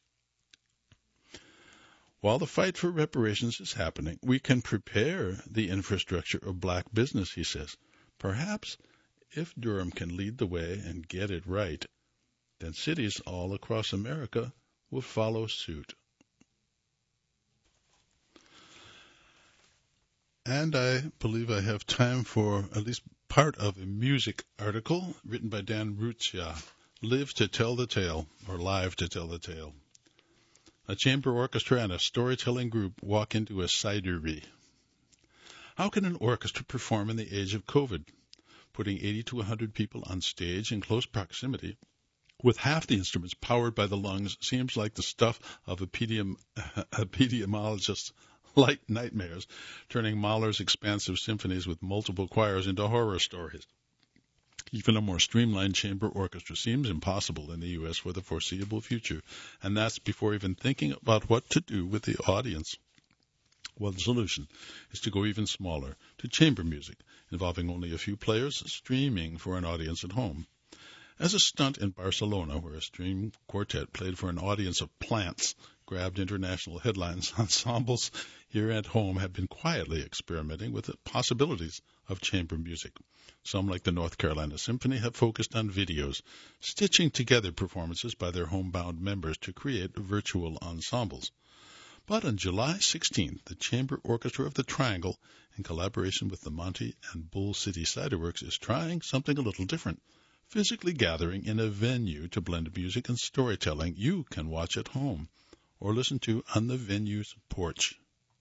While the fight for reparations is happening, we can prepare the infrastructure of black business, he says. Perhaps if Durham can lead the way and get it right, then cities all across America will follow suit. And I believe I have time for at least part of a music article written by Dan Ruccia Live to Tell the Tale, or Live to Tell the Tale. A chamber orchestra and a storytelling group walk into a cidery. How can an orchestra perform in the age of COVID? Putting 80 to 100 people on stage in close proximity, with half the instruments powered by the lungs, seems like the stuff of epidemiologists' light nightmares, turning Mahler's expansive symphonies with multiple choirs into horror stories. Even a more streamlined chamber orchestra seems impossible in the U.S. for the foreseeable future, and that's before even thinking about what to do with the audience. Well, the solution is to go even smaller, to chamber music, involving only a few players streaming for an audience at home. As a stunt in Barcelona, where a string quartet played for an audience of plants grabbed international headlines, ensembles here at home have been quietly experimenting with the possibilities of chamber music. Some, like the North Carolina Symphony, have focused on videos, stitching together performances by their homebound members to create virtual ensembles. But on July 16th, the Chamber Orchestra of the Triangle, in collaboration with the Monty and Bull City Cider Works, is trying something a little different. Physically gathering in a venue to blend music and storytelling you can watch at home or listen to on the venue's porch.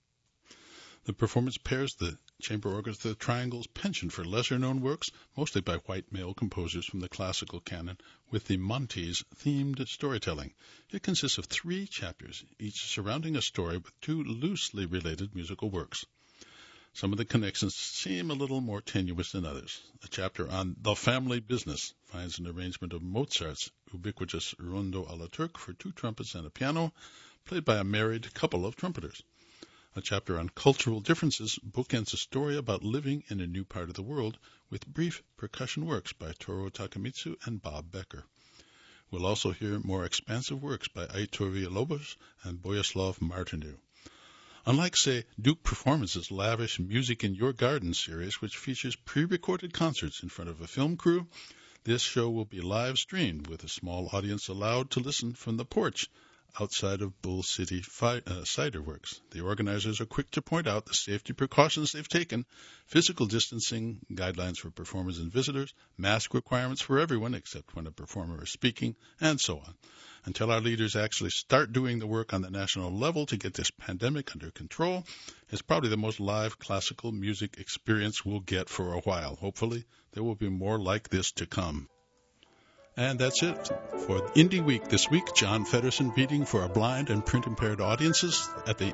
The performance pairs the Chamber Orchestra of the Triangle's penchant for lesser-known works, mostly by white male composers from the classical canon, with the Monty's themed storytelling. It consists of 3 chapters, each surrounding a story with 2 loosely related musical works. Some of the connections seem a little more tenuous than others. A chapter on The Family Business finds an arrangement of Mozart's ubiquitous Rondo à la Turque for 2 trumpets and a piano, played by a married couple of trumpeters. A chapter on cultural differences bookends a story about living in a new part of the world with brief percussion works by Toru Takemitsu and Bob Becker. We'll also hear more expansive works by Aitor Villalobos and Boyaslav Martinu. Unlike, say, Duke Performance's lavish Music in Your Garden series, which features pre-recorded concerts in front of a film crew, this show will be live streamed with a small audience allowed to listen from the porch outside of Bull City Cider Works. The organizers are quick to point out the safety precautions they've taken: physical distancing, guidelines for performers and visitors, mask requirements for everyone except when a performer is speaking, and so on. Until our leaders actually start doing the work on the national level to get this pandemic under control, it's probably the most live classical music experience we'll get for a while. Hopefully, there will be more like this to come. And that's it for Indie Week this week. John Feddersen reading for our blind and print-impaired audiences at the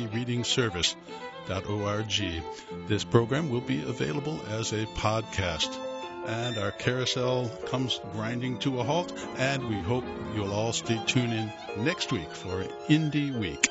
ncreadingservice.org. This program will be available as a podcast. And our carousel comes grinding to a halt, and we hope you'll all stay tuned in next week for Indie Week.